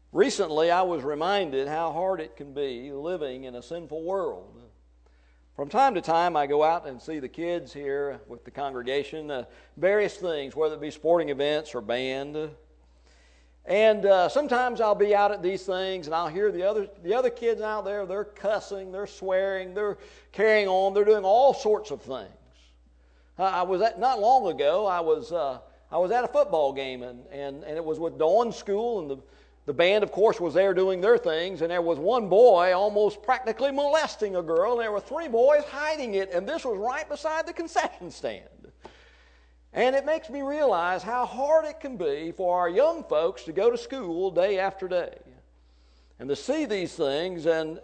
Recently, I was reminded how hard it can be living in a sinful world. From time to time, I go out and see the kids here with the congregation, various things, whether it be sporting events or band. And sometimes I'll be out at these things and I'll hear the other kids out there, they're cussing, they're swearing, they're carrying on, they're doing all sorts of things. Not long ago, I was at a football game and it was with Dawn School, and the band, of course, was there doing their things, and there was one boy almost practically molesting a girl, and there were 3 boys hiding it, and this was right beside the concession stand. And it makes me realize how hard it can be for our young folks to go to school day after day and to see these things and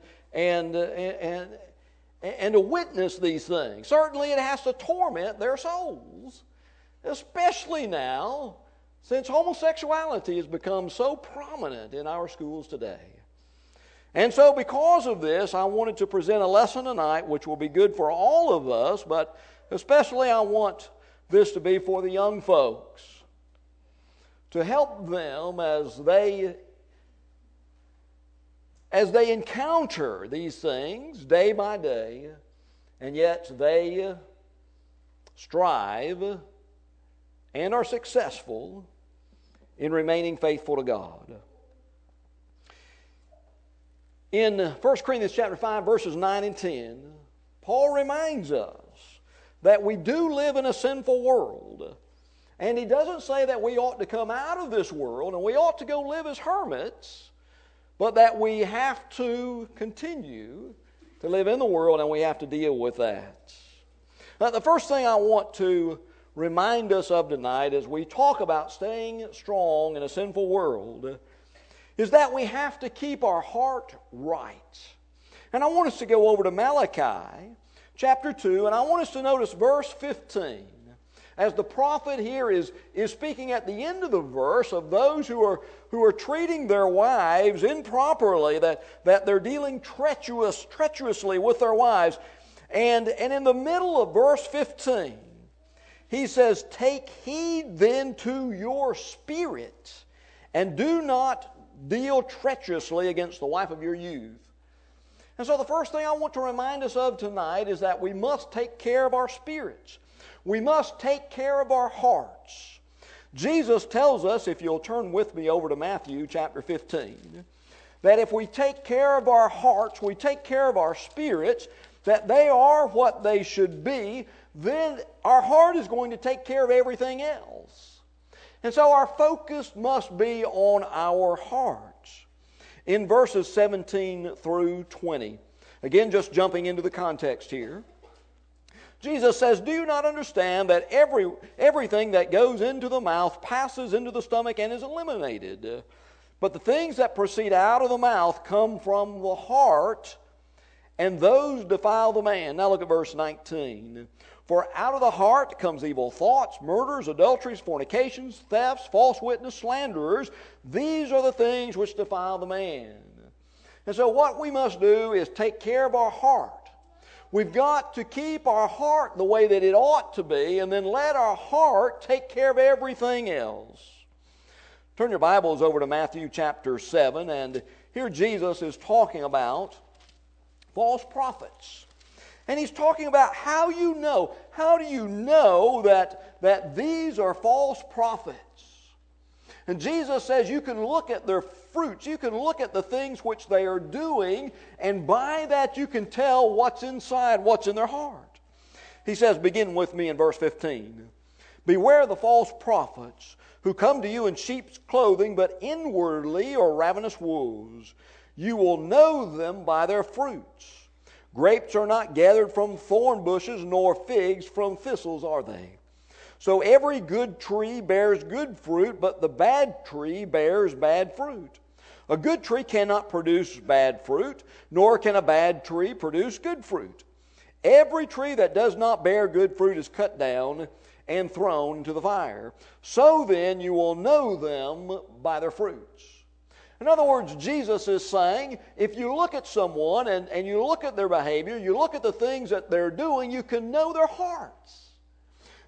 to witness these things. Certainly it has to torment their souls, especially now since homosexuality has become so prominent in our schools today. And so because of this, I wanted to present a lesson tonight which will be good for all of us, but especially I want this to be for the young folks, to help them as they encounter these things day by day, and yet they strive and are successful in remaining faithful to God. In 1 Corinthians chapter 5, verses 9 and 10, Paul reminds us that we do live in a sinful world. And he doesn't say that we ought to come out of this world and we ought to go live as hermits, but that we have to continue to live in the world and we have to deal with that. Now, the first thing I want to remind us of tonight as we talk about staying strong in a sinful world is that we have to keep our heart right. And I want us to go over to Malachi chapter 2, and I want us to notice verse 15. As the prophet here is speaking at the end of the verse of those who are treating their wives improperly, that they're dealing treacherously with their wives. And in the middle of verse 15, he says, "Take heed then to your spirit, and do not deal treacherously against the wife of your youth." And so the first thing I want to remind us of tonight is that we must take care of our spirits. We must take care of our hearts. Jesus tells us, if you'll turn with me over to Matthew chapter 15, that if we take care of our hearts, we take care of our spirits, that they are what they should be, then our heart is going to take care of everything else. And so our focus must be on our hearts. In verses 17 through 20, again just jumping into the context here, Jesus says, "Do you not understand that everything that goes into the mouth passes into the stomach and is eliminated? But the things that proceed out of the mouth come from the heart, and those defile the man." Now look at verse 19. "For out of the heart comes evil thoughts, murders, adulteries, fornications, thefts, false witness, slanderers. These are the things which defile the man." And so what we must do is take care of our heart. We've got to keep our heart the way that it ought to be, and then let our heart take care of everything else. Turn your Bibles over to Matthew chapter 7, and here Jesus is talking about false prophets. And he's talking about how do you know that these are false prophets? And Jesus says you can look at their fruits, you can look at the things which they are doing, and by that you can tell what's inside, what's in their heart. He says, begin with me in verse 15. "Beware the false prophets who come to you in sheep's clothing, but inwardly are ravenous wolves. You will know them by their fruits. Grapes are not gathered from thorn bushes, nor figs from thistles are they. So every good tree bears good fruit, but the bad tree bears bad fruit. A good tree cannot produce bad fruit, nor can a bad tree produce good fruit. Every tree that does not bear good fruit is cut down and thrown into the fire. So then you will know them by their fruits." In other words, Jesus is saying, if you look at someone and you look at their behavior, you look at the things that they're doing, you can know their hearts.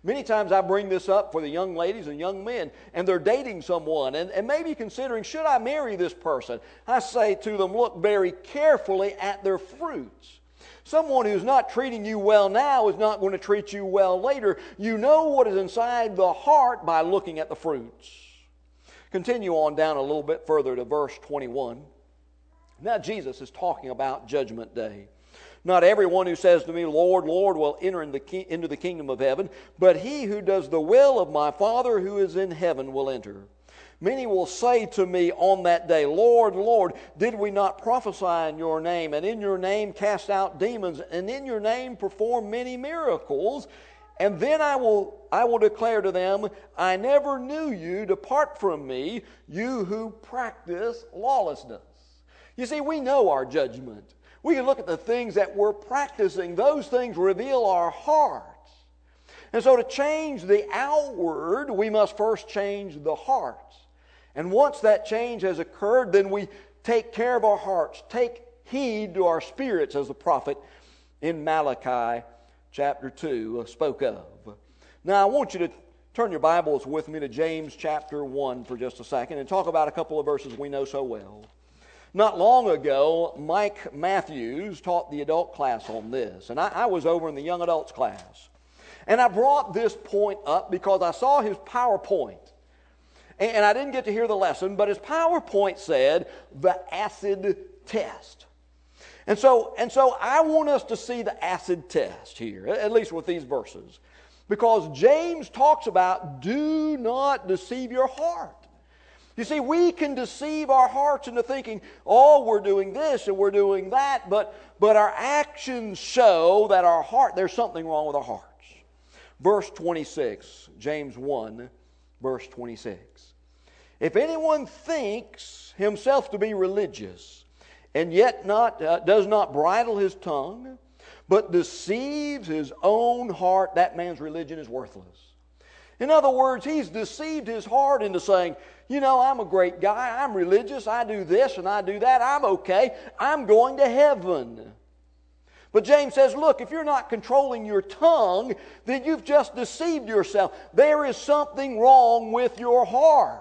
Many times I bring this up for the young ladies and young men, and they're dating someone, and maybe considering, should I marry this person? I say to them, look very carefully at their fruits. Someone who's not treating you well now is not going to treat you well later. You know what is inside the heart by looking at the fruits. Continue on down a little bit further to verse 21. Now Jesus is talking about Judgment Day. Not everyone who says to me, Lord, Lord, will enter into the kingdom of heaven, but he who does the will of my Father who is in heaven will enter. Many will say to me on that day, Lord, Lord, did we not prophesy in your name, and in your name cast out demons, and in your name perform many miracles? And then I will declare to them, I never knew you. Depart from me, you who practice lawlessness. You see, we know our judgment. We can look at the things that we're practicing. Those things reveal our hearts. And so to change the outward, we must first change the hearts. And once that change has occurred, then we take care of our hearts. Take heed to our spirits, as the prophet in Malachi chapter 2 spoke of. Now I want you to turn your Bibles with me to James chapter 1 for just a second and talk about a couple of verses we know so well. Not long ago, Mike Matthews taught the adult class on this, and I was over in the young adults class. And I brought this point up because I saw his PowerPoint. And I didn't get to hear the lesson, but his PowerPoint said, the acid test. And so I want us to see the acid test here, at least with these verses. Because James talks about, do not deceive your heart. You see, we can deceive our hearts into thinking, oh, we're doing this and we're doing that, but our actions show that our heart, there's something wrong with our hearts. Verse 26, James 1, verse 26. If anyone thinks himself to be religious, and yet does not bridle his tongue, but deceives his own heart, that man's religion is worthless. In other words, he's deceived his heart into saying, you know, I'm a great guy, I'm religious, I do this and I do that, I'm okay, I'm going to heaven. But James says, look, if you're not controlling your tongue, then you've just deceived yourself. There is something wrong with your heart.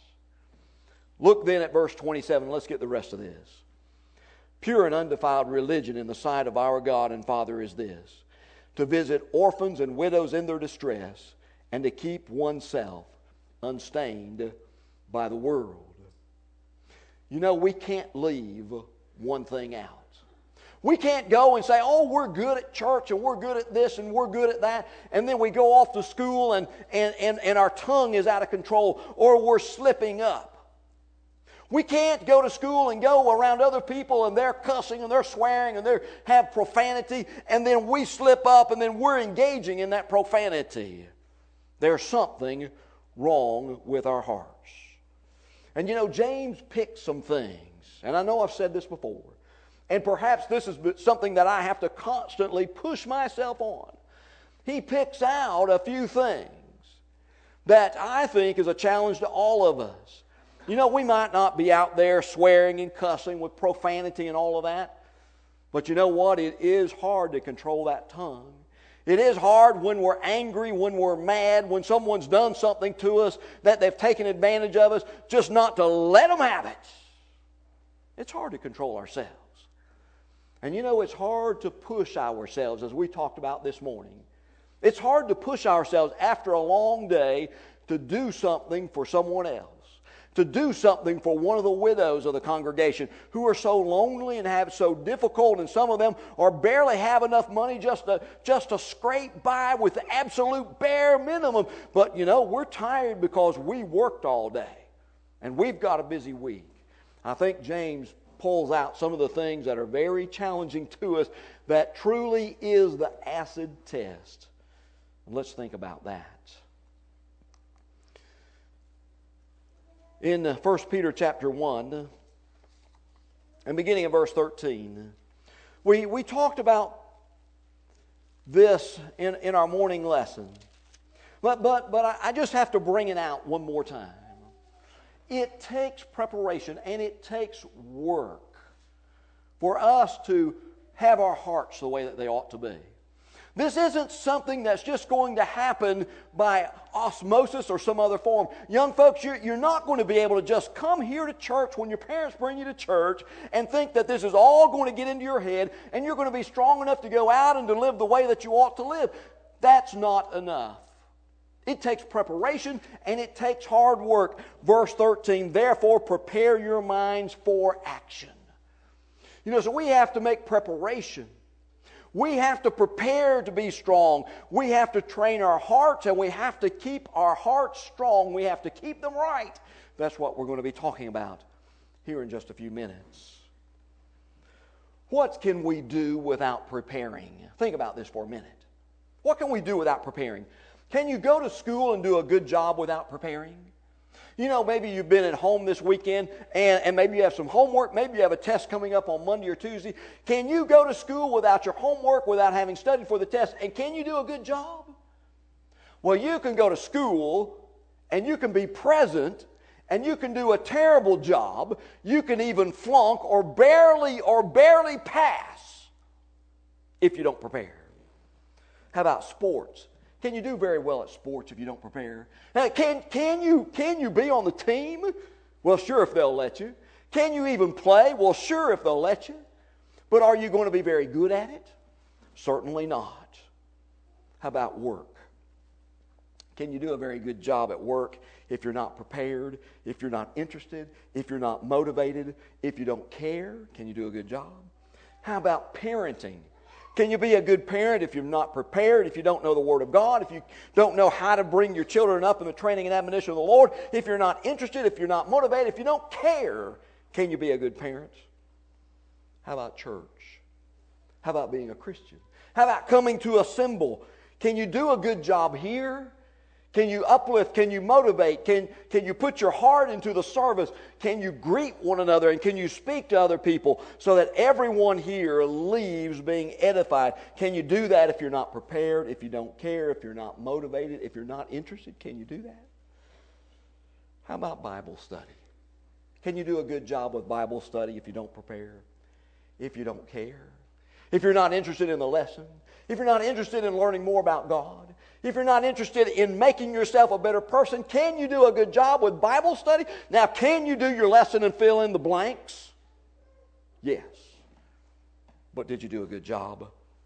Look then at verse 27. Let's get the rest of this. Pure and undefiled religion in the sight of our God and Father is this, to visit orphans and widows in their distress, and to keep oneself unstained by the world. You know, we can't leave one thing out. We can't go and say, oh, we're good at church and we're good at this and we're good at that, and then we go off to school and our tongue is out of control, or we're slipping up. We can't go to school and go around other people and they're cussing and they're swearing and they have profanity, and then we slip up and then we're engaging in that profanity. There's something wrong with our hearts. And you know, James picked some things, and I know I've said this before, and perhaps this is something that I have to constantly push myself on. He picks out a few things that I think is a challenge to all of us. You know, we might not be out there swearing and cussing with profanity and all of that, but you know what? It is hard to control that tongue. It is hard when we're angry, when we're mad, when someone's done something to us that they've taken advantage of us, just not to let them have it. It's hard to control ourselves. And you know, it's hard to push ourselves, as we talked about this morning. It's hard to push ourselves after a long day to do something for someone else, to do something for one of the widows of the congregation who are so lonely and have so difficult, and some of them are barely have enough money just to scrape by with the absolute bare minimum. But you know, we're tired because we worked all day and we've got a busy week. I think James pulls out some of the things that are very challenging to us that truly is the acid test. And let's think about that. In 1 Peter chapter 1, and beginning in verse 13, we talked about this in our morning lesson. But I just have to bring it out one more time. It takes preparation and it takes work for us to have our hearts the way that they ought to be. This isn't something that's just going to happen by osmosis or some other form. Young folks, you're not going to be able to just come here to church when your parents bring you to church and think that this is all going to get into your head and you're going to be strong enough to go out and to live the way that you ought to live. That's not enough. It takes preparation and it takes hard work. Verse 13, therefore prepare your minds for action. So we have to make preparation. We have to prepare to be strong. We have to train our hearts, and we have to keep our hearts strong. We have to keep them right. That's what we're going to be talking about here in just a few minutes. What can we do without preparing? Think about this for a minute. What can we do without preparing? Can you go to school and do a good job without preparing? Maybe you've been at home this weekend and maybe you have some homework. Maybe you have a test coming up on Monday or Tuesday. Can you go to school without your homework, without having studied for the test? And can you do a good job? Well, you can go to school and you can be present and you can do a terrible job. You can even flunk or barely pass if you don't prepare. How about sports? Can you do very well at sports if you don't prepare? Now, can you be on the team? Well, sure, if they'll let you. Can you even play? Well, sure, if they'll let you. But are you going to be very good at it? Certainly not. How about work? Can you do a very good job at work if you're not prepared, if you're not interested, if you're not motivated, if you don't care? Can you do a good job? How about parenting? Can you be a good parent if you're not prepared, if you don't know the Word of God, if you don't know how to bring your children up in the training and admonition of the Lord, if you're not interested, if you're not motivated, if you don't care, can you be a good parent? How about church? How about being a Christian? How about coming to assemble? Can you do a good job here? Can you uplift? Can you motivate? Can you put your heart into the service? Can you greet one another? And can you speak to other people so that everyone here leaves being edified? Can you do that if you're not prepared, if you don't care, if you're not motivated, if you're not interested? Can you do that? How about Bible study? Can you do a good job with Bible study if you don't prepare, if you don't care, if you're not interested in the lesson, if you're not interested in learning more about God? If you're not interested in making yourself a better person, can you do a good job with Bible study? Now, can you do your lesson and fill in the blanks? Yes. But did you do a good job?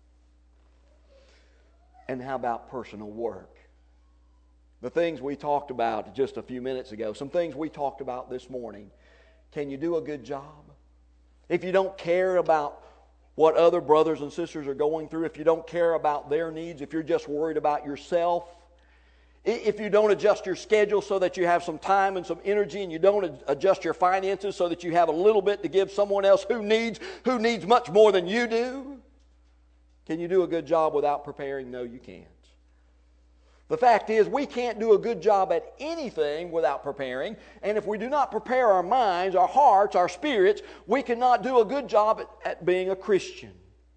And how about personal work? The things we talked about just a few minutes ago, some things we talked about this morning. Can you do a good job? If you don't care about what other brothers and sisters are going through, if you don't care about their needs, if you're just worried about yourself, if you don't adjust your schedule so that you have some time and some energy, and you don't adjust your finances so that you have a little bit to give someone else who needs much more than you do, can you do a good job without preparing? No, you can't. The fact is, we can't do a good job at anything without preparing. And if we do not prepare our minds, our hearts, our spirits, we cannot do a good job at being a Christian.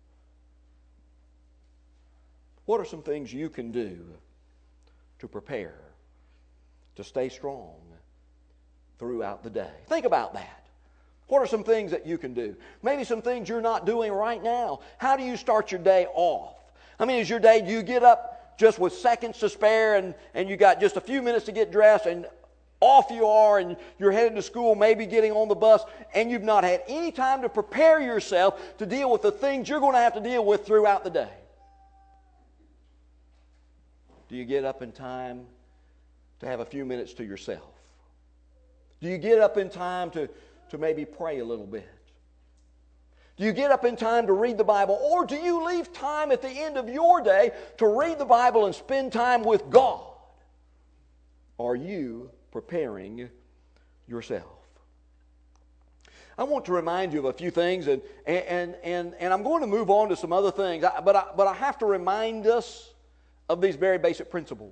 What are some things you can do to prepare, to stay strong throughout the day? Think about that. What are some things that you can do? Maybe some things you're not doing right now. How do you start your day off? Is your day, do you get up just with seconds to spare and you got just a few minutes to get dressed and off you are and you're headed to school, maybe getting on the bus, and you've not had any time to prepare yourself to deal with the things you're going to have to deal with throughout the day? Do you get up in time to have a few minutes to yourself? Do you get up in time to maybe pray a little bit? Do you get up in time to read the Bible? Or do you leave time at the end of your day to read the Bible and spend time with God? Are you preparing yourself? I want to remind you of a few things, and I'm going to move on to some other things, but I have to remind us of these very basic principles.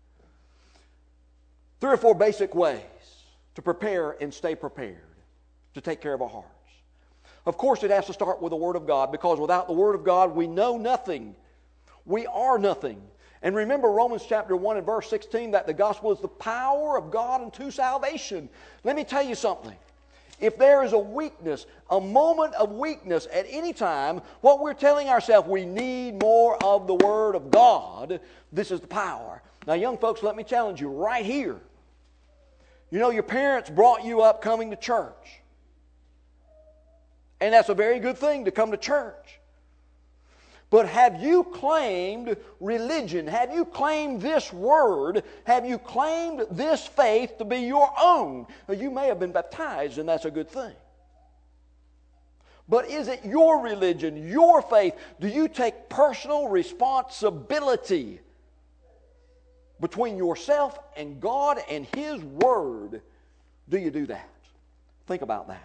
3 or 4 basic ways to prepare and stay prepared, to take care of our hearts. Of course, it has to start with the Word of God, because without the Word of God, we know nothing. We are nothing. And remember Romans chapter 1 and verse 16, that the gospel is the power of God unto salvation. Let me tell you something. if there is a weakness, a moment of weakness at any time, what we're telling ourselves, we need more of the Word of God. This is the power. Now, young folks, let me challenge you right here. You know, your parents brought you up coming to church. And that's a very good thing to come to church. But have you claimed religion? Have you claimed this word? Have you claimed this faith to be your own? Now, you may have been baptized, and that's a good thing. But is it your religion, your faith? Do you take personal responsibility between yourself and God and His Word? Do you do that? Think about that.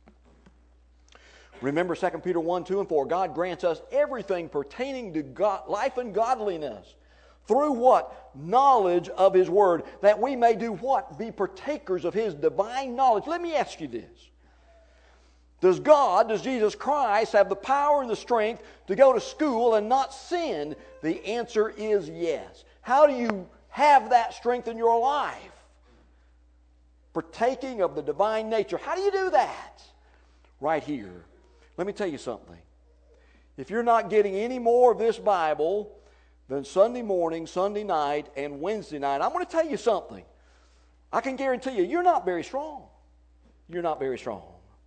Remember 2 Peter 1, 2, and 4. God grants us everything pertaining to God, life and godliness. Through what? Knowledge of His Word. That we may do what? Be partakers of His divine knowledge. Let me ask you this. Does Jesus Christ have the power and the strength to go to school and not sin? The answer is yes. How do you have that strength in your life? Partaking of the divine nature. How do you do that? Right here. Let me tell you something. If you're not getting any more of this Bible than Sunday morning, Sunday night, and Wednesday night, I'm going to tell you something. I can guarantee you, you're not very strong. You're not very strong.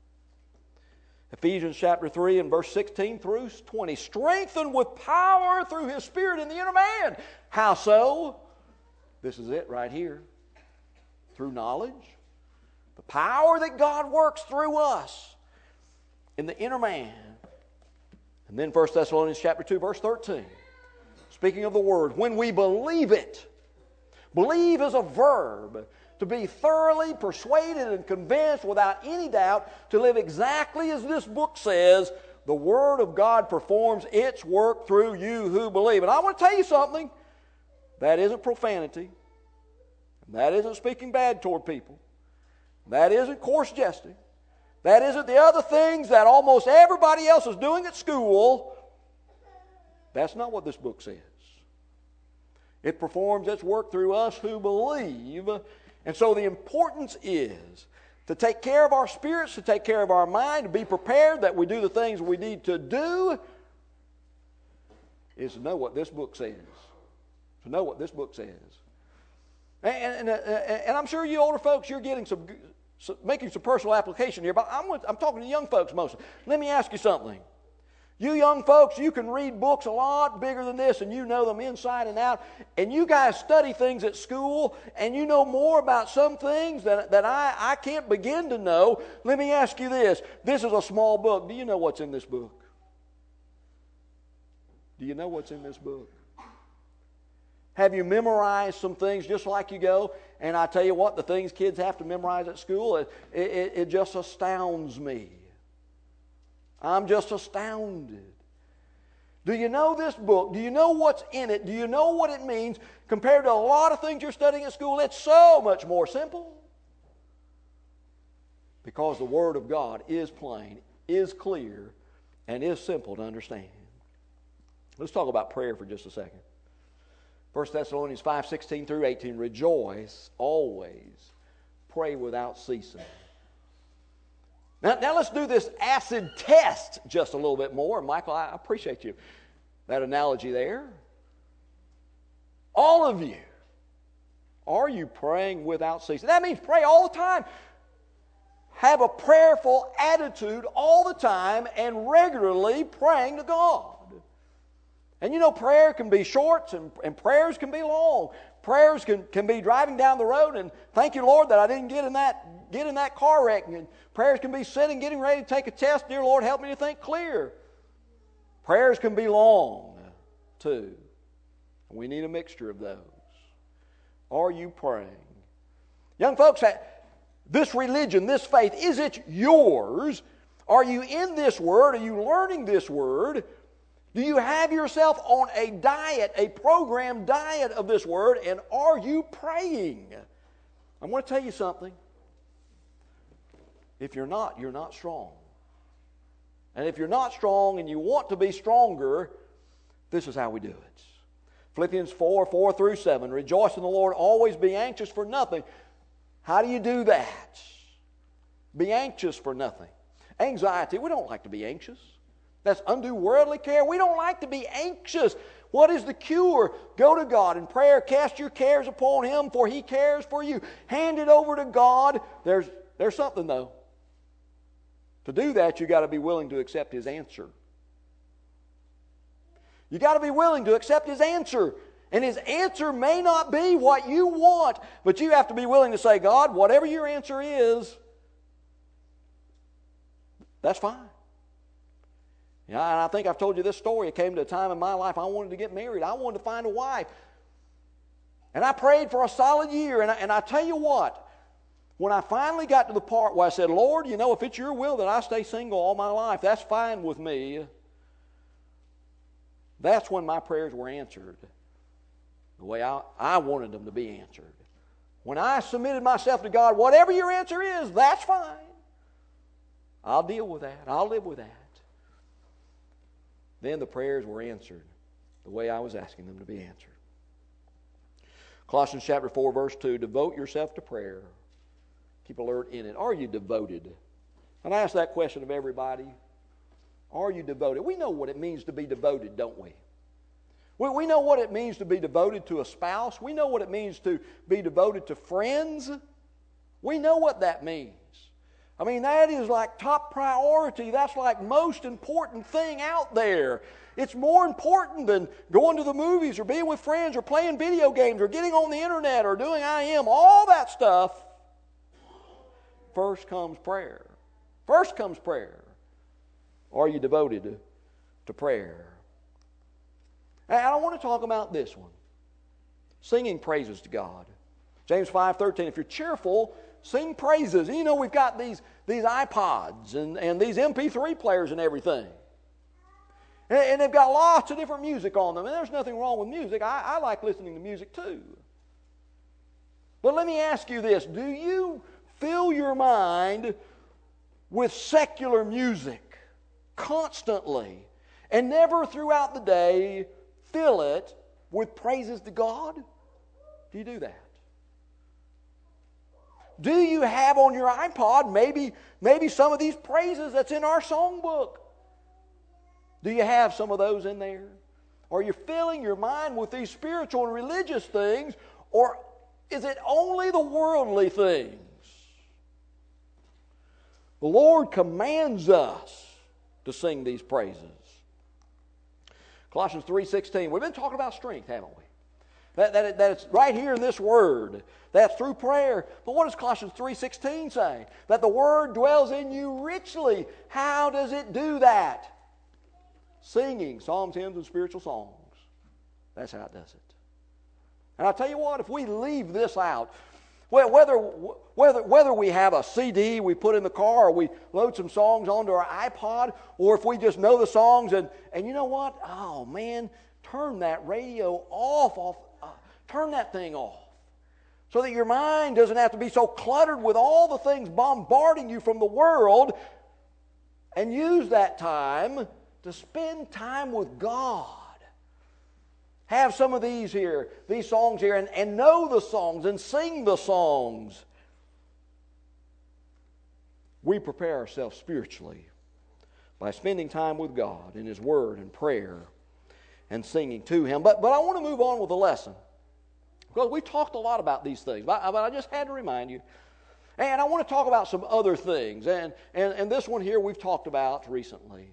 Ephesians chapter 3 and verse 16 through 20. Strengthened with power through His Spirit in the inner man. How so? This is it right here. Through knowledge. The power that God works through us in the inner man. And then 1 Thessalonians chapter 2, verse 13. Speaking of the Word, when we believe it, believe is a verb, to be thoroughly persuaded and convinced without any doubt, to live exactly as this book says, the Word of God performs its work through you who believe. And I want to tell you something, that isn't profanity, that isn't speaking bad toward people, that isn't coarse jesting, that isn't the other things that almost everybody else is doing at school. That's not what this book says. It performs its work through us who believe. And so the importance is to take care of our spirits, to take care of our mind, to be prepared that we do the things we need to do, is to know what this book says. To know what this book says. And I'm sure you older folks, you're getting making some personal application here, but I'm talking to young folks mostly. Let me ask you something. You young folks, you can read books a lot bigger than this, and you know them inside and out, and you guys study things at school, and you know more about some things that I can't begin to know. Let me ask you this. This is a small book. Do you know what's in this book? Do you know what's in this book? Have you memorized some things just like you go? And I tell you what, the things kids have to memorize at school, it just astounds me. I'm just astounded. Do you know this book? Do you know what's in it? Do you know what it means? Compared to a lot of things you're studying at school, it's so much more simple. Because the Word of God is plain, is clear, and is simple to understand. Let's talk about prayer for just a second. 1 Thessalonians 5, 16 through 18, rejoice always, pray without ceasing. Now let's do this acid test just a little bit more. Michael, I appreciate you. That analogy there. All of you, are you praying without ceasing? That means pray all the time. Have a prayerful attitude all the time and regularly praying to God. And you know, prayer can be short and prayers can be long. Prayers can be driving down the road and thank you, Lord, that I didn't get in that car wreck. And prayers can be sitting, getting ready to take a test. Dear Lord, help me to think clear. Prayers can be long, too. We need a mixture of those. Are you praying? Young folks, this religion, this faith, is it yours? Are you in this Word? Are you learning this Word? Do you have yourself on a diet, a programmed diet of this Word, and are you praying? I'm going to tell you something. If you're not strong. And if you're not strong and you want to be stronger, this is how we do it. Philippians 4, 4 through 7. Rejoice in the Lord, always be anxious for nothing. How do you do that? Be anxious for nothing. Anxiety, we don't like to be anxious. That's undue worldly care. We don't like to be anxious. What is the cure? Go to God in prayer. Cast your cares upon Him, for He cares for you. Hand it over to God. There's something, though. To do that, you've got to be willing to accept His answer. You've got to be willing to accept His answer. And His answer may not be what you want, but you have to be willing to say, God, whatever your answer is, that's fine. And I think I've told you this story. It came to a time in my life I wanted to get married. I wanted to find a wife. And I prayed for a solid year. And I tell you what, when I finally got to the part where I said, Lord, you know, if it's your will that I stay single all my life, that's fine with me. That's when my prayers were answered the way I wanted them to be answered. When I submitted myself to God, whatever your answer is, that's fine. I'll deal with that. I'll live with that. Then the prayers were answered the way I was asking them to be answered. Colossians chapter 4, verse 2, devote yourself to prayer. Keep alert in it. Are you devoted? And I ask that question of everybody. Are you devoted? We know what it means to be devoted, don't we? We know what it means to be devoted to a spouse. We know what it means to be devoted to friends. We know what that means. I mean, that is like top priority. That's like most important thing out there. It's more important than going to the movies or being with friends or playing video games or getting on the internet or doing IM. All that stuff. First comes prayer. First comes prayer. Are you devoted to prayer? And I want to talk about this one. Singing praises to God. James 5:13, if you're cheerful, sing praises. And you know, we've got these iPods and these MP3 players and everything. And they've got lots of different music on them. And there's nothing wrong with music. I like listening to music too. But let me ask you this. Do you fill your mind with secular music constantly and never throughout the day fill it with praises to God? Do you do that? Do you have on your iPod maybe some of these praises that's in our songbook? Do you have some of those in there? Are you filling your mind with these spiritual and religious things, or is it only the worldly things? The Lord commands us to sing these praises. Colossians 3:16. We've been talking about strength, haven't we? That it's right here in this word. That's through prayer. But what does Colossians 3:16 say? That the word dwells in you richly. How does it do that? Singing psalms, hymns, and spiritual songs. That's how it does it. And I'll tell you what, if we leave this out, whether we have a CD we put in the car or we load some songs onto our iPod, or if we just know the songs and you know what? Oh man, turn that radio off. Turn that thing off. So that your mind doesn't have to be so cluttered with all the things bombarding you from the world, and use that time to spend time with God. Have some of these songs here, and know the songs and sing the songs. We prepare ourselves spiritually by spending time with God in His Word and prayer and singing to Him. But I want to move on with the lesson. Because we talked a lot about these things, but I just had to remind you. And I want to talk about some other things. And this one here we've talked about recently.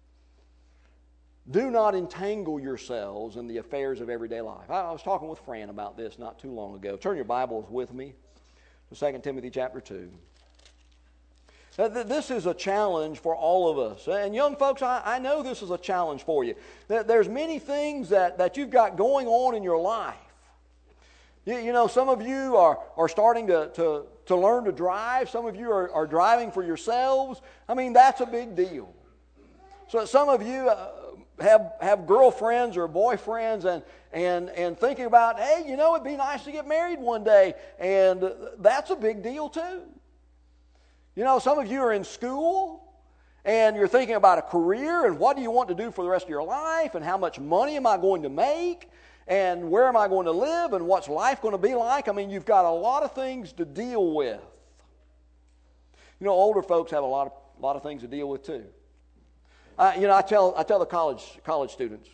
Do not entangle yourselves in the affairs of everyday life. I was talking with Fran about this not too long ago. Turn your Bibles with me to 2 Timothy chapter 2. This is a challenge for all of us. And young folks, I know this is a challenge for you. There's many things that you've got going on in your life. You know, some of you are starting to learn to drive. Some of you are driving for yourselves. I mean, that's a big deal. So some of you have girlfriends or boyfriends and thinking about, hey, you know, it'd be nice to get married one day. And that's a big deal too. You know, some of you are in school and you're thinking about a career and what do you want to do for the rest of your life and how much money am I going to make and where am I going to live and what's life going to be like. I mean, you've got a lot of things to deal with. You know, older folks have a lot of things to deal with too. I tell the college students.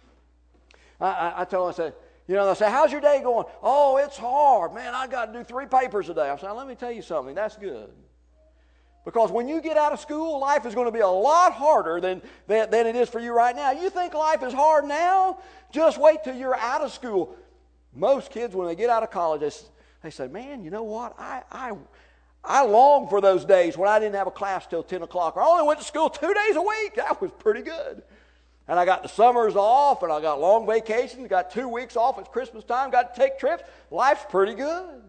I tell them, I say, they say, how's your day going? Oh, it's hard. Man, I got to do 3 papers a day. I say, let me tell you something. That's good. Because when you get out of school, life is going to be a lot harder than it is for you right now. You think life is hard now? Just wait till you're out of school. Most kids, when they get out of college, they say, man, you know what? I long for those days when I didn't have a class till 10 o'clock. Or I only went to school 2 days a week. That was pretty good. And I got the summers off, and I got long vacations, got 2 weeks off. It's Christmas time, got to take trips. Life's pretty good.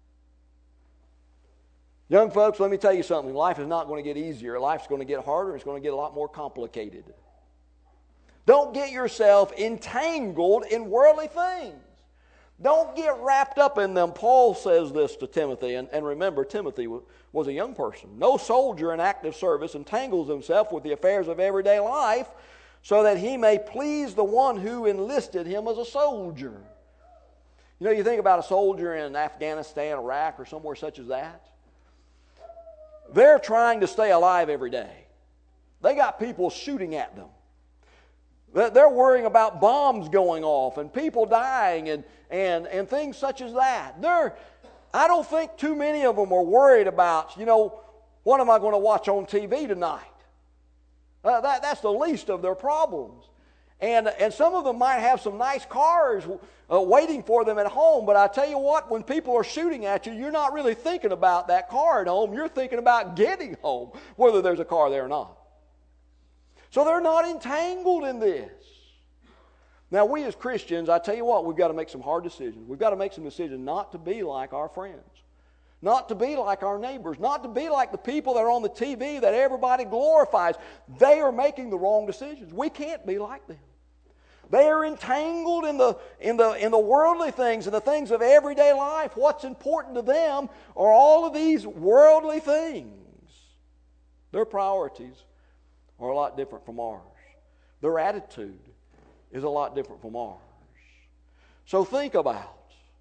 Young folks, let me tell you something. Life is not going to get easier. Life's going to get harder. It's going to get a lot more complicated. Don't get yourself entangled in worldly things. Don't get wrapped up in them. Paul says this to Timothy, and remember, Timothy was a young person. No soldier in active service entangles himself with the affairs of everyday life so that he may please the one who enlisted him as a soldier. You know, you think about a soldier in Afghanistan, Iraq, or somewhere such as that. They're trying to stay alive every day. They got people shooting at them. They're worrying about bombs going off and people dying and things such as that. I don't think too many of them are worried about, what am I going to watch on TV tonight? That's the least of their problems. And some of them might have some nice cars waiting for them at home, but I tell you what, when people are shooting at you, you're not really thinking about that car at home. You're thinking about getting home, whether there's a car there or not. So they're not entangled in this. Now, we as Christians, I tell you what, we've got to make some hard decisions. We've got to make some decisions not to be like our friends, not to be like our neighbors, not to be like the people that are on the TV that everybody glorifies. They are making the wrong decisions. We can't be like them. They are entangled in the worldly things and the things of everyday life. What's important to them are all of these worldly things. Their priorities are a lot different from ours. Their attitude is a lot different from ours. So think about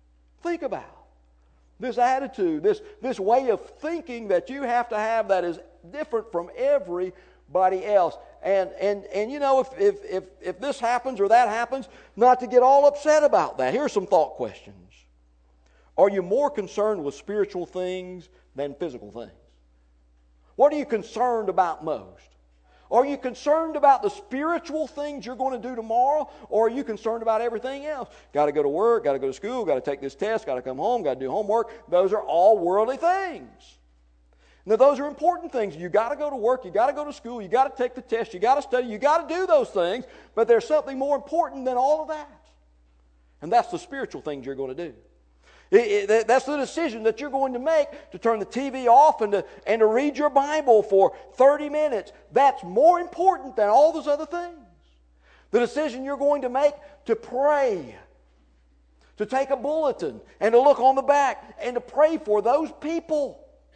this attitude, this way of thinking that you have to have that is different from everybody else. And if this happens or that happens, not to get all upset about that. Here's some thought questions. Are you more concerned with spiritual things than physical things? What are you concerned about most? Are you concerned about the spiritual things you're going to do tomorrow, or are you concerned about everything else? Got to go to work, got to go to school, got to take this test, got to come home, got to do homework. Those are all worldly things. Now, those are important things. You got to go to work, you got to go to school, you got to take the test, you got to study, you got to do those things, but there's something more important than all of that. And that's the spiritual things you're going to do. That's the decision that you're going to make to turn the TV off and to read your Bible for 30 minutes. That's more important than all those other things. The decision you're going to make to pray, to take a bulletin and to look on the back and to pray for those people.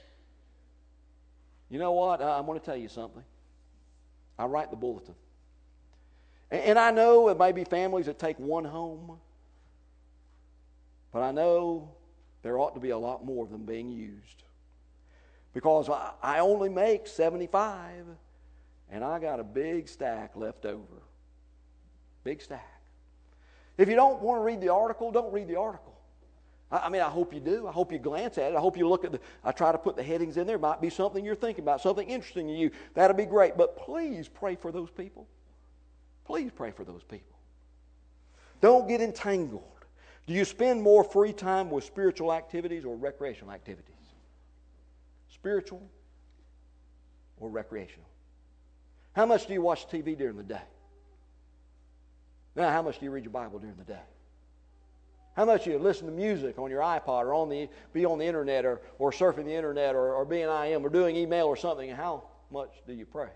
You know what? I'm going to tell you something. I write the bulletin. And I know it may be families that take one home. But I know there ought to be a lot more of them being used. Because I only make 75, and I got a big stack left over. Big stack. If you don't want to read the article, don't read the article. I hope you do. I hope you glance at it. I hope you look at I try to put the headings in there. It might be something you're thinking about, something interesting to you. That'll be great. But please pray for those people. Please pray for those people. Don't get entangled. Do you spend more free time with spiritual activities or recreational activities? Spiritual or recreational? How much do you watch TV during the day? Now, how much do you read your Bible during the day? How much do you listen to music on your iPod or be on the internet or surfing the internet or being IM or doing email or something? And how much do you pray?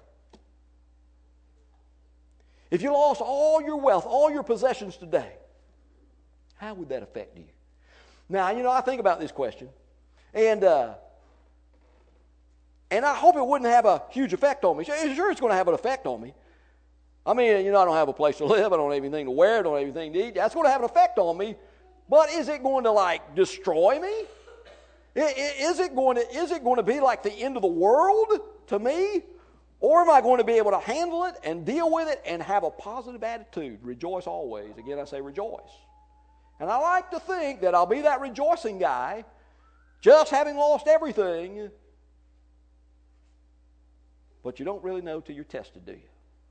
If you lost all your wealth, all your possessions today, how would that affect you? Now, I think about this question, and I hope it wouldn't have a huge effect on me. Sure, it's going to have an effect on me. I don't have a place to live. I don't have anything to wear. I don't have anything to eat. That's going to have an effect on me. But is it going to, destroy me? Is it going to be like the end of the world to me? Or am I going to be able to handle it and deal with it and have a positive attitude? Rejoice always. Again, I say rejoice. And I like to think that I'll be that rejoicing guy, just having lost everything. But you don't really know till you're tested, do you?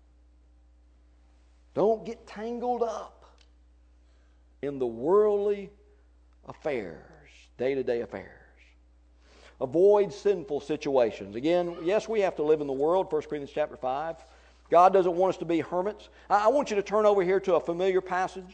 Don't get tangled up in the worldly affairs, day-to-day affairs. Avoid sinful situations. Again, yes, we have to live in the world, 1 Corinthians chapter 5. God doesn't want us to be hermits. I want you to turn over here to a familiar passage.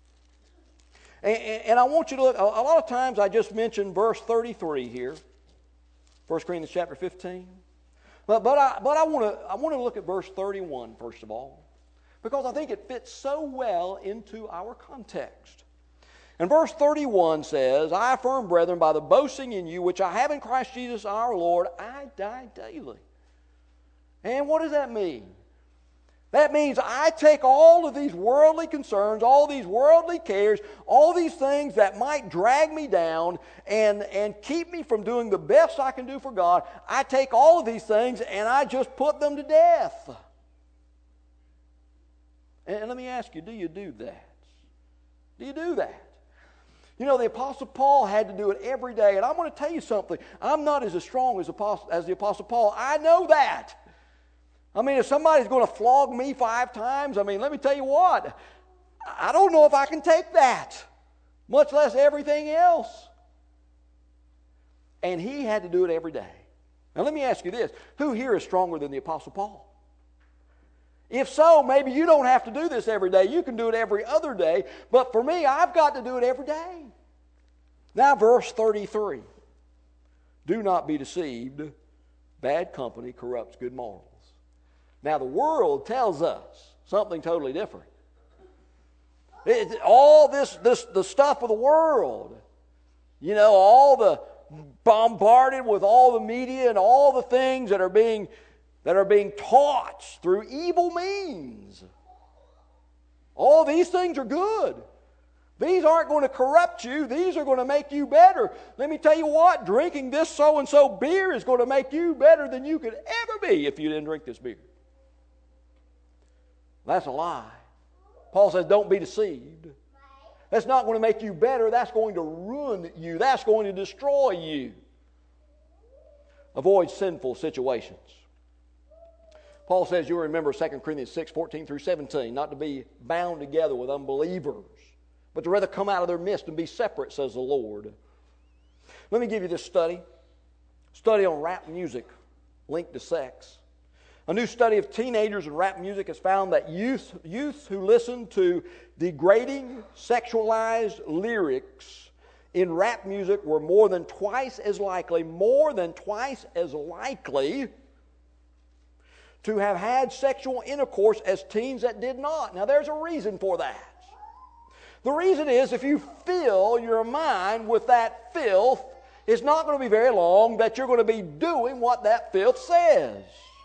And I want you to look, a lot of times I just mentioned verse 33 here, 1 Corinthians chapter 15. But I want to look at verse 31 first of all, because I think it fits so well into our context. And verse 31 says, I affirm, brethren, by the boasting in you, which I have in Christ Jesus our Lord, I die daily. And what does that mean? That means I take all of these worldly concerns, all these worldly cares, all these things that might drag me down and keep me from doing the best I can do for God. I take all of these things and I just put them to death. And let me ask you, do you do that? Do you do that? You know, the Apostle Paul had to do it every day. And I'm going to tell you something. I'm not as strong as the Apostle Paul. I know that. I mean, if somebody's going to flog me 5 times, I mean, let me tell you what. I don't know if I can take that, much less everything else. And he had to do it every day. Now, let me ask you this. Who here is stronger than the Apostle Paul? If so, maybe you don't have to do this every day. You can do it every other day. But for me, I've got to do it every day. Now, verse 33. Do not be deceived. Bad company corrupts good morals. Now, the world tells us something totally different. All the stuff of the world, you know, all the bombarded with all the media and all the things that are being taught through evil means. All these things are good. These aren't going to corrupt you. These are going to make you better. Let me tell you what, drinking this so-and-so beer is going to make you better than you could ever be if you didn't drink this beer. That's a lie. Paul says, don't be deceived. That's not going to make you better. That's going to ruin you. That's going to destroy you. Avoid sinful situations. Paul says, you'll remember 2 Corinthians 6, 14 through 17, not to be bound together with unbelievers, but to rather come out of their midst and be separate, says the Lord. Let me give you this study on rap music linked to sex. A new study of teenagers and rap music has found that youth who listen to degrading, sexualized lyrics in rap music were more than twice as likely to have had sexual intercourse as teens that did not. Now, there's a reason for that. The reason is if you fill your mind with that filth, it's not going to be very long that you're going to be doing what that filth says.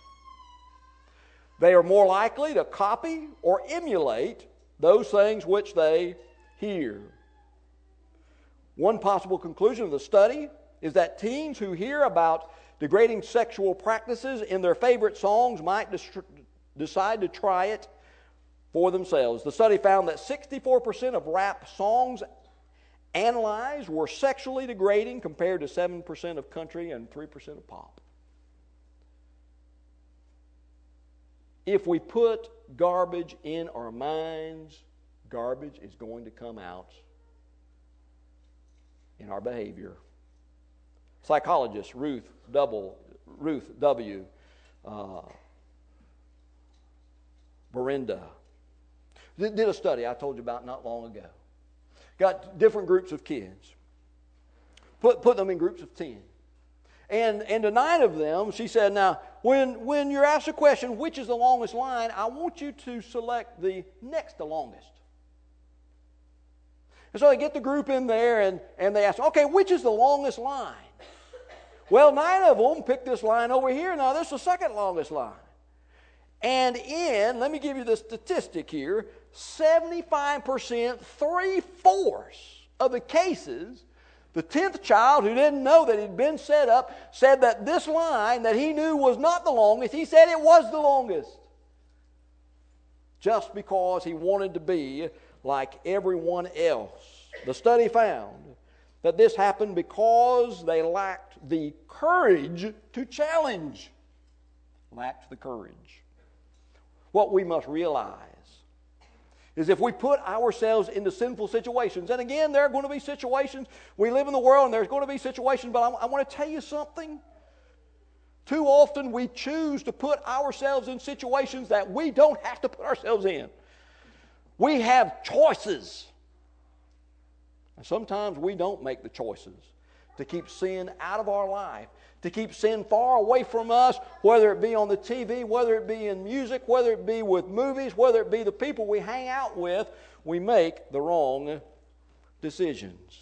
They are more likely to copy or emulate those things which they hear. One possible conclusion of the study is that teens who hear about degrading sexual practices in their favorite songs might decide to try it for themselves. The study found that 64% of rap songs analyzed were sexually degrading compared to 7% of country and 3% of pop. If we put garbage in our minds, garbage is going to come out in our behavior. Psychologist Ruth W. Berenda did a study I told you about not long ago. Got different groups of kids. Put them in groups of 10. And to 9 of them, she said, now, when you're asked a question, which is the longest line, I want you to select the next to longest. And so they get the group in there and they ask, okay, which is the longest line? Well, 9 of them picked this line over here. Now, this is the second longest line. And let me give you the statistic here, 75%, 3/4 of the cases, The 10th child, who didn't know that he'd been set up, said that this line that he knew was not the longest, he said it was the longest. Just because he wanted to be like everyone else. The study found that this happened because they lacked the courage to challenge. Lacked the courage. What we must realize is if we put ourselves into sinful situations, and again, there are going to be situations, we live in the world and there's going to be situations, but I want to tell you something. Too often we choose to put ourselves in situations that we don't have to put ourselves in. We have choices. And sometimes we don't make the choices to keep sin out of our life, to keep sin far away from us, whether it be on the TV, whether it be in music, whether it be with movies, whether it be the people we hang out with. We make the wrong decisions.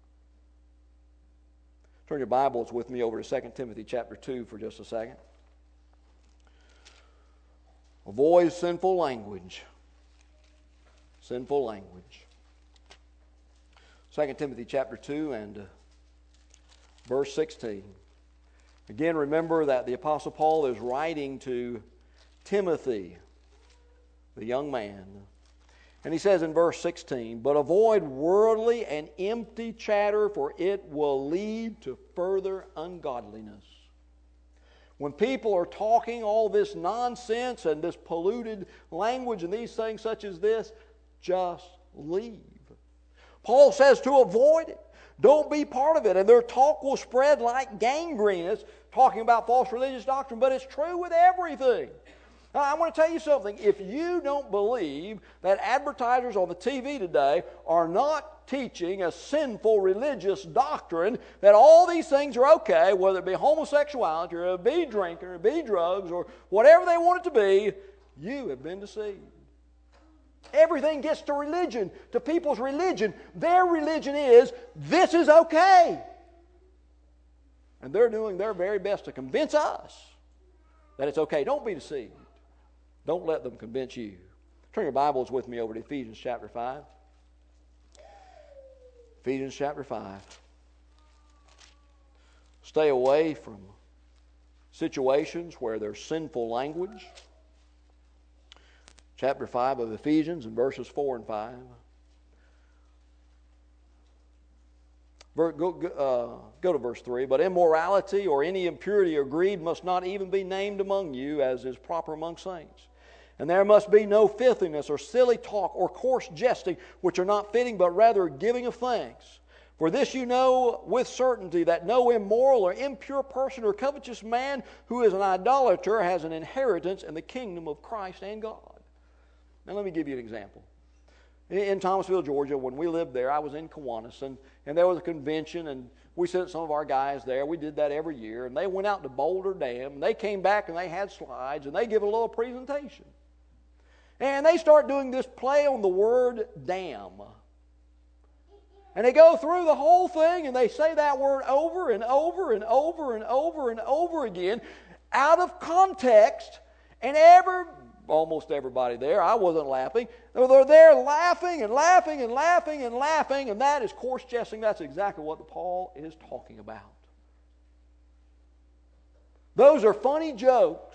Turn your Bibles with me over to 2 Timothy chapter 2 for just a second. Avoid sinful language. Sinful language. 2 Timothy chapter 2 and verse 16. Again, remember that the Apostle Paul is writing to Timothy, the young man. And he says in verse 16, "But avoid worldly and empty chatter, for it will lead to further ungodliness." When people are talking all this nonsense and this polluted language and these things such as this, just leave. Paul says to avoid it. Don't be part of it. And their talk will spread like gangrene. It's talking about false religious doctrine, but it's true with everything. Now, I want to tell you something. If you don't believe that advertisers on the TV today are not teaching a sinful religious doctrine, that all these things are okay, whether it be homosexuality or it be drinking or it be drugs or whatever they want it to be, you have been deceived. Everything gets to religion, to people's religion. Their religion is, this is okay. And they're doing their very best to convince us that it's okay. Don't be deceived. Don't let them convince you. Turn your Bibles with me over to Ephesians chapter 5. Ephesians chapter 5. Stay away from situations where there's sinful language. Chapter 5 of Ephesians and verses 4 and 5. Go to verse 3. "But immorality or any impurity or greed must not even be named among you, as is proper among saints. And there must be no filthiness or silly talk or coarse jesting, which are not fitting, but rather giving of thanks. For this you know with certainty, that no immoral or impure person or covetous man who is an idolater has an inheritance in the kingdom of Christ and God." Now let me give you an example. In Thomasville, Georgia, when we lived there, I was in Kiwanis, and there was a convention, and we sent some of our guys there. We did that every year, and they went out to Boulder Dam, and they came back and they had slides, and they give a little presentation. And they start doing this play on the word dam. And they go through the whole thing, and they say that word over and over and over and over and over again, out of context, and almost everybody there, I wasn't laughing. They're there laughing and laughing and laughing and laughing, and that is coarse jesting. That's exactly what Paul is talking about. Those are funny jokes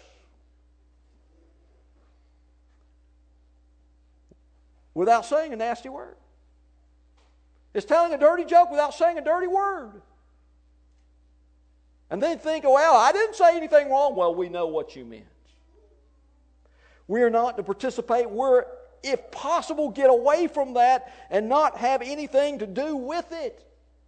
without saying a nasty word. It's telling a dirty joke without saying a dirty word. And then think, well, I didn't say anything wrong. Well, we know what you meant. We are not to participate. We're, if possible, get away from that and not have anything to do with it.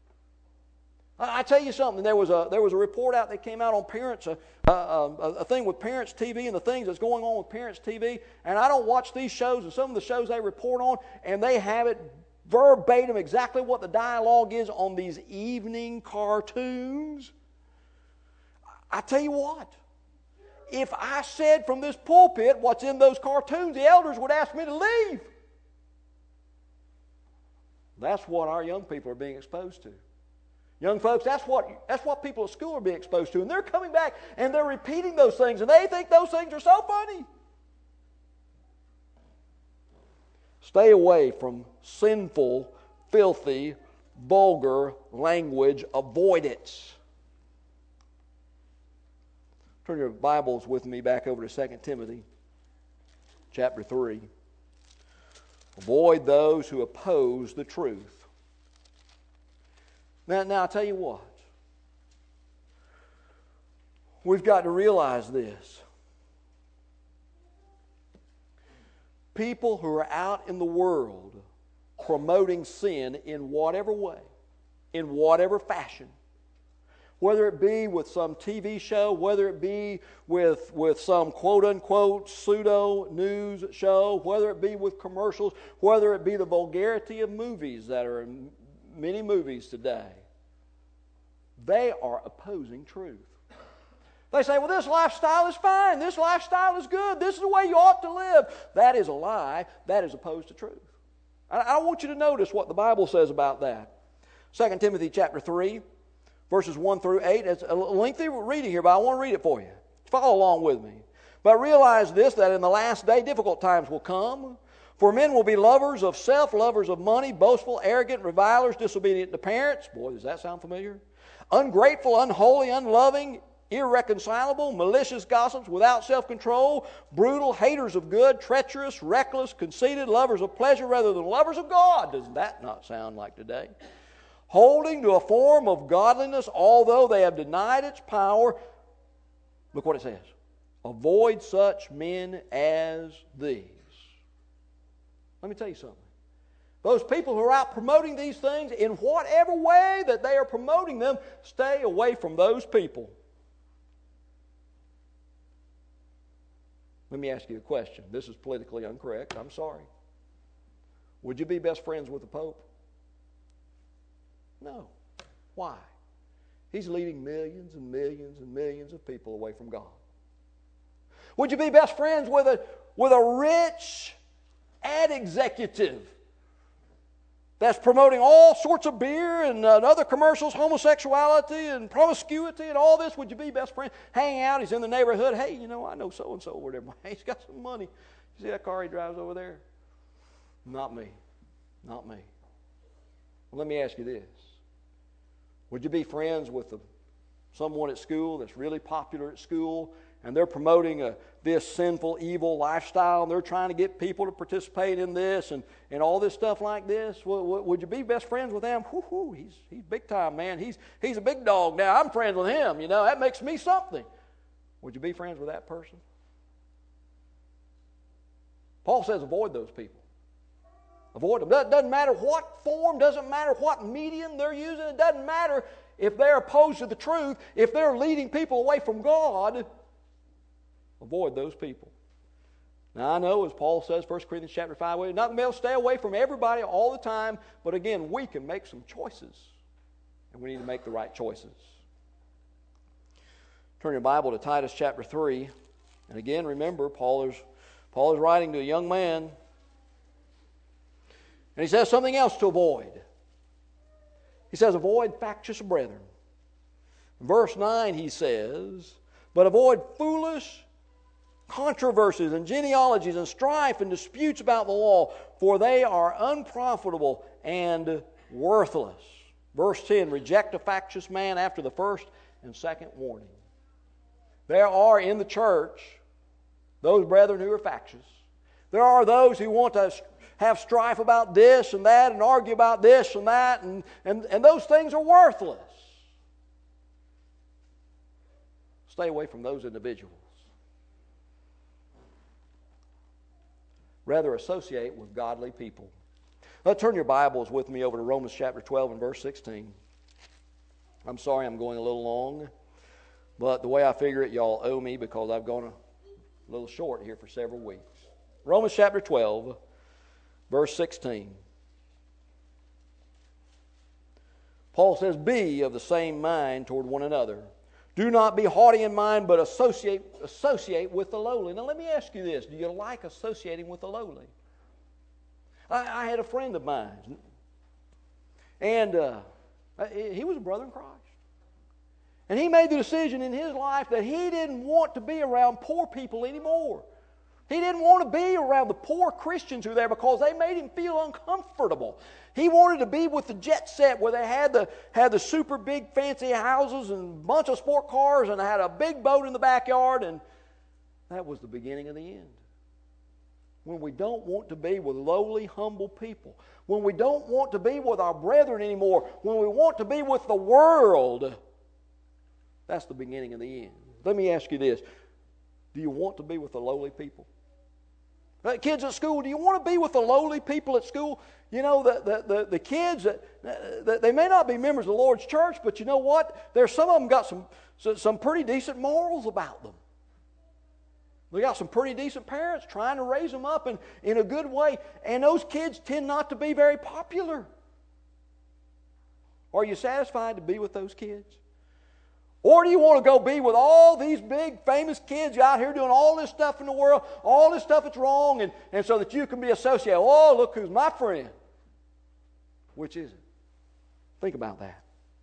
I tell you something. There was a report out that came out on Parents, a thing with Parents TV and the things that's going on with Parents TV. And I don't watch these shows, and some of the shows they report on, and they have it verbatim exactly what the dialogue is on these evening cartoons. I tell you what. If I said from this pulpit what's in those cartoons, the elders would ask me to leave. That's what our young people are being exposed to. Young folks, that's what people at school are being exposed to. And they're coming back and they're repeating those things, and they think those things are so funny. Stay away from sinful, filthy vulgar language. Avoid it. Turn your Bibles with me back over to 2 Timothy chapter 3. Avoid those who oppose the truth. Now I'll tell you what. We've got to realize this. People who are out in the world promoting sin in whatever way, in whatever fashion, whether it be with some TV show, whether it be with some quote-unquote pseudo-news show, whether it be with commercials, whether it be the vulgarity of movies that are in many movies today, they are opposing truth. They say, well, this lifestyle is fine. This lifestyle is good. This is the way you ought to live. That is a lie. That is opposed to truth. I want you to notice what the Bible says about that. 2 Timothy chapter 3, verses 1 through 8. It's a lengthy reading here, but I want to read it for you. Follow along with me. But realize this, that in the last day difficult times will come. For men will be lovers of self, lovers of money, boastful, arrogant, revilers, disobedient to parents. Boy, does that sound familiar? Ungrateful, unholy, unloving, irreconcilable, malicious gossips, without self-control, brutal, haters of good, treacherous, reckless, conceited, lovers of pleasure rather than lovers of God. Does that not sound like today? Holding to a form of godliness, although they have denied its power. Look what it says. Avoid such men as these. Let me tell you something. Those people who are out promoting these things, in whatever way that they are promoting them, stay away from those people. Let me ask you a question. This is politically incorrect. I'm sorry. Would you be best friends with the Pope? No. Why? He's leading millions and millions and millions of people away from God. Would you be best friends with a rich ad executive that's promoting all sorts of beer and other commercials, homosexuality and promiscuity and all this? Would you be best friends? Hang out, he's in the neighborhood. Hey, you know, I know so-and-so over there. He's got some money. You see that car he drives over there? Not me. Not me. Well, let me ask you this. Would you be friends with someone at school that's really popular at school, and they're promoting this sinful, evil lifestyle, and they're trying to get people to participate in this and all this stuff like this? Would you be best friends with them? Whoo, he's big time, man. He's a big dog now. I'm friends with him. You know, that makes me something. Would you be friends with that person? Paul says avoid those people. Avoid them. Doesn't matter what form, doesn't matter what medium they're using. It doesn't matter if they're opposed to the truth. If they're leading people away from God, avoid those people. Now I know, as Paul says, 1 Corinthians chapter 5, we're not going to be able to stay away from everybody all the time, but again, we can make some choices, and we need to make the right choices. Turn your Bible to Titus chapter 3, and again, remember, Paul is writing to a young man, and he says something else to avoid. He says, avoid factious brethren. In verse 9 he says, but avoid foolish controversies and genealogies and strife and disputes about the law, for they are unprofitable and worthless. Verse 10, reject a factious man after the first and second warning. There are in the church those brethren who are factious. There are those who want to have strife about this and that and argue about this and that, and those things are worthless. Stay away from those individuals. Rather associate with godly people. Let's turn your Bibles with me over to Romans chapter 12 and verse 16. I'm sorry I'm going a little long, but the way I figure it, y'all owe me because I've gone a little short here for several weeks. Romans chapter 12, verse 16. Paul says, be of the same mind toward one another. Do not be haughty in mind, but associate with the lowly. Now let me ask you this. Do you like associating with the lowly? I had a friend of mine, and he was a brother in Christ. And he made the decision in his life that he didn't want to be around poor people anymore. He didn't want to be around the poor Christians who were there because they made him feel uncomfortable. He wanted to be with the jet set where they had the super big fancy houses and a bunch of sport cars and had a big boat in the backyard, and that was the beginning of the end. When we don't want to be with lowly, humble people, when we don't want to be with our brethren anymore, when we want to be with the world, that's the beginning of the end. Let me ask you this. Do you want to be with the lowly people? Kids at school, do you want to be with the lowly people at school? You know, the kids, that they may not be members of the Lord's church, but you know what? There's some of them got some pretty decent morals about them. They got some pretty decent parents trying to raise them up in a good way. And those kids tend not to be very popular. Are you satisfied to be with those kids? Or do you want to go be with all these big famous kids out here doing all this stuff in the world, all this stuff that's wrong, and so that you can be associated? Oh, look who's my friend. Which is it? Think about that.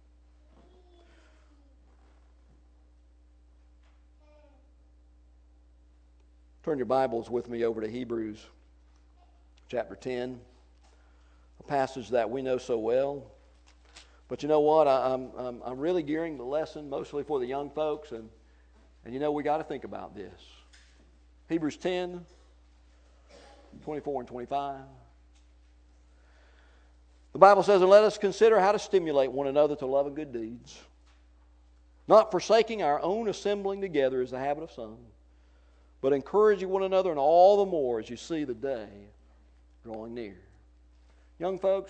Turn your Bibles with me over to Hebrews chapter 10, a passage that we know so well. But you know what? I'm really gearing the lesson mostly for the young folks, and you know we got to think about this. Hebrews 10, 24 and 25. The Bible says, "And let us consider how to stimulate one another to love and good deeds, not forsaking our own assembling together as the habit of some, but encouraging one another, and all the more as you see the day drawing near." Young folks,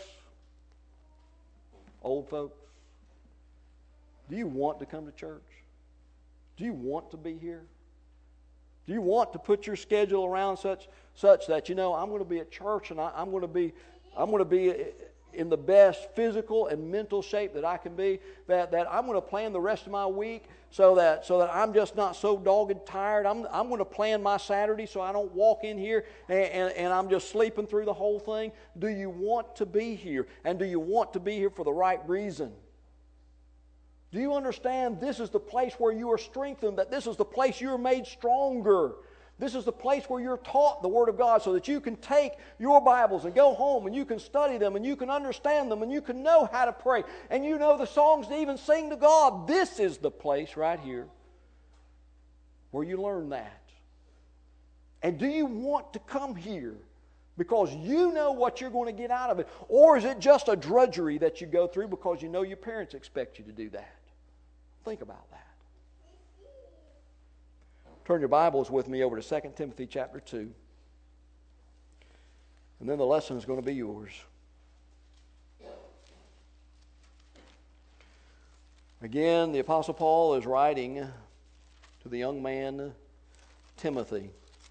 old folks, do you want to come to church? Do you want to be here? Do you want to put your schedule around such that, you know, I'm going to be at church and I'm going to be in the best physical and mental shape that I can be, that I'm going to plan the rest of my week so that I'm just not so dogged tired. I'm going to plan my Saturday so I don't walk in here and I'm just sleeping through the whole thing. Do you want to be here? And do you want to be here for the right reason? Do you understand this is the place where you are strengthened, that this is the place you are made stronger? This is the place where you're taught the Word of God so that you can take your Bibles and go home and you can study them and you can understand them and you can know how to pray and you know the songs to even sing to God. This is the place right here where you learn that. And do you want to come here because you know what you're going to get out of it? Or is it just a drudgery that you go through because you know your parents expect you to do that? Think about that. Turn your Bibles with me over to 2 Timothy chapter 2. And then the lesson is going to be yours. Again, the Apostle Paul is writing to the young man Timothy.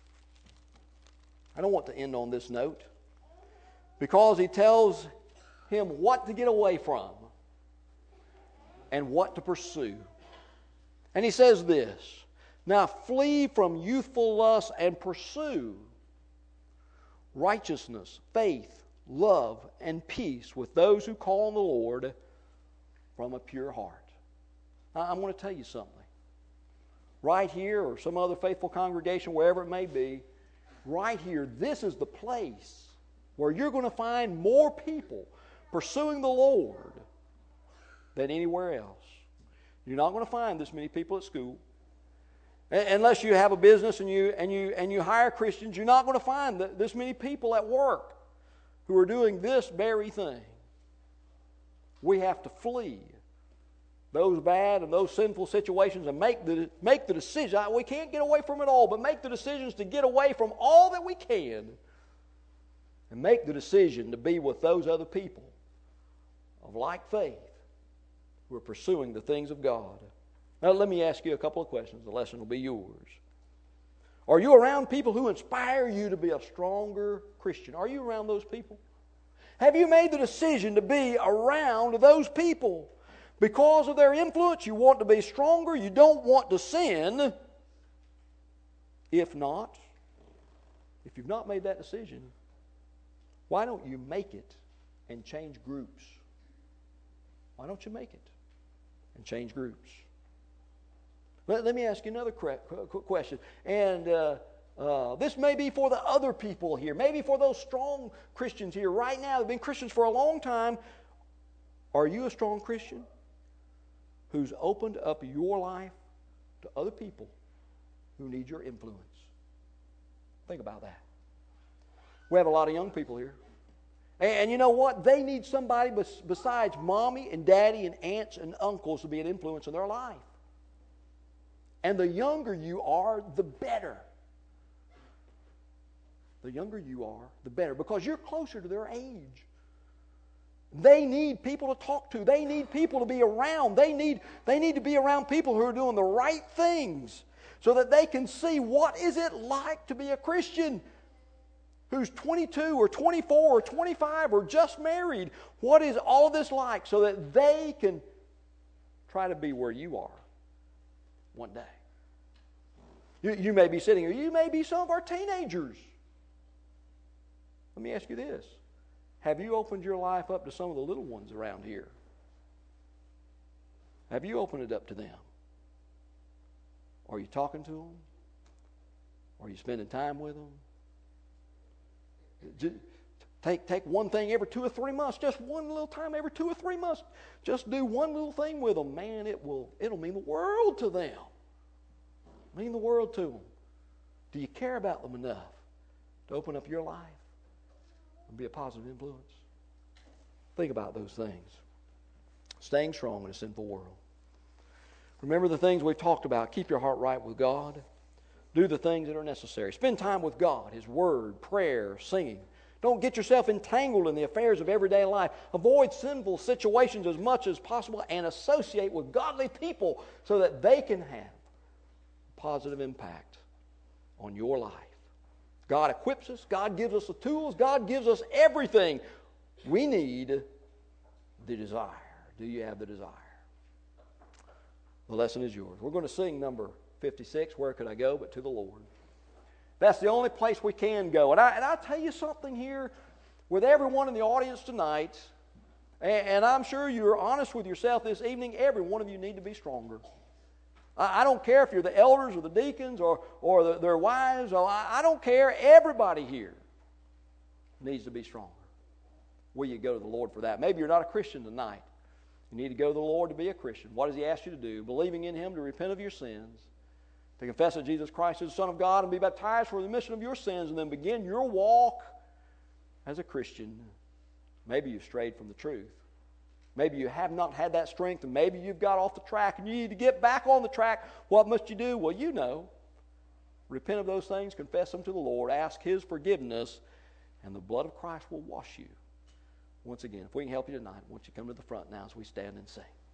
I don't want to end on this note because he tells him what to get away from and what to pursue. And he says this, "Now flee from youthful lusts and pursue righteousness, faith, love, and peace with those who call on the Lord from a pure heart." Now, I'm going to tell you something. Right here or some other faithful congregation, wherever it may be, right here, this is the place where you're going to find more people pursuing the Lord than anywhere else. You're not going to find this many people at school. Unless you have a business and you hire Christians, you're not going to find this many people at work who are doing this very thing. We have to flee those bad and those sinful situations and make the decision. We can't get away from it all, but make the decisions to get away from all that we can and make the decision to be with those other people of like faith who are pursuing the things of God. Now, let me ask you a couple of questions. The lesson will be yours. Are you around people who inspire you to be a stronger Christian? Are you around those people? Have you made the decision to be around those people? Because of their influence, you want to be stronger. You don't want to sin. If not, if you've not made that decision, why don't you make it and change groups? Why don't you make it and change groups? Let me ask you another question. And This may be for the other people here, maybe for those strong Christians here right now. They've been Christians for a long time. Are you a strong Christian who's opened up your life to other people who need your influence? Think about that. We have a lot of young people here. And you know what? They need somebody besides mommy and daddy and aunts and uncles to be an influence in their life. And the younger you are, the better. The younger you are, the better, because you're closer to their age. They need people to talk to. They need people to be around. They need to be around people who are doing the right things so that they can see what is it like to be a Christian who's 22 or 24 or 25 or just married. What is all of this like so that they can try to be where you are one day. You may be sitting here. You may be some of our teenagers. Let me ask you this. Have you opened your life up to some of the little ones around here? Have you opened it up to them? Are you talking to them? Are you spending time with them? Take one thing every 2 or 3 months. Just one little time every 2 or 3 months. Just do one little thing with them. Man, it'll mean the world to them. Mean the world to them. Do you care about them enough to open up your life and be a positive influence? Think about those things. Staying strong in a sinful world. Remember the things we've talked about. Keep your heart right with God. Do the things that are necessary. Spend time with God, His Word, prayer, singing. Don't get yourself entangled in the affairs of everyday life. Avoid sinful situations as much as possible and associate with godly people so that they can have a positive impact on your life. God equips us. God gives us the tools. God gives us everything. We need the desire. Do you have the desire? The lesson is yours. We're going to sing number 56, Where Could I Go But to the Lord. That's the only place we can go. And I tell you something here with everyone in the audience tonight, and I'm sure you're honest with yourself this evening, every one of you need to be stronger. I don't care if you're the elders or the deacons or their wives. I don't care. Everybody here needs to be stronger. Will you go to the Lord for that? Maybe you're not a Christian tonight. You need to go to the Lord to be a Christian. What does He ask you to do? Believing in Him to repent of your sins, to confess that Jesus Christ is the Son of God and be baptized for the remission of your sins, and then begin your walk as a Christian. Maybe you've strayed from the truth. Maybe you have not had that strength, and maybe you've got off the track and you need to get back on the track. What must you do? Well, you know. Repent of those things, confess them to the Lord, ask His forgiveness, and the blood of Christ will wash you. Once again, if we can help you tonight, I want you to come to the front now as we stand and sing.